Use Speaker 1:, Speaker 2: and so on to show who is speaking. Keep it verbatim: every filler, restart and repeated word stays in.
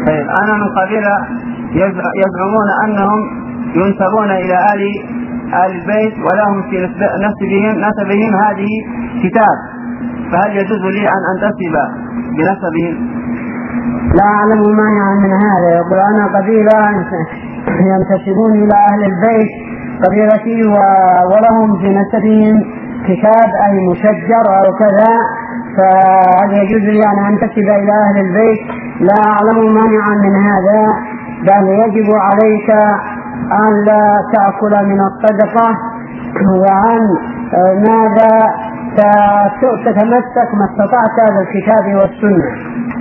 Speaker 1: طيب أنا من قبيلة يزعمون أنهم ينسبون إلى آل آل البيت ولهم في نسبهم نسبهم هذه كتاب، فهل يجوز لي أن أنتسب بنسبهم؟
Speaker 2: لا أعلم مانعا من هذا. يقول أنا قبيلة ينتسبون إلى أهل البيت قبيلتي ولهم في نسبهم كتاب أي مشجر أو كذا، فهل يجوز لي أن أنتسب إلى أهل البيت؟ لا أعلم مانعا من هذا، بل يجب عليك أن لا تأكل من الصدقة وعن ماذا تتمسك ما استطعت بالكتاب والسنة.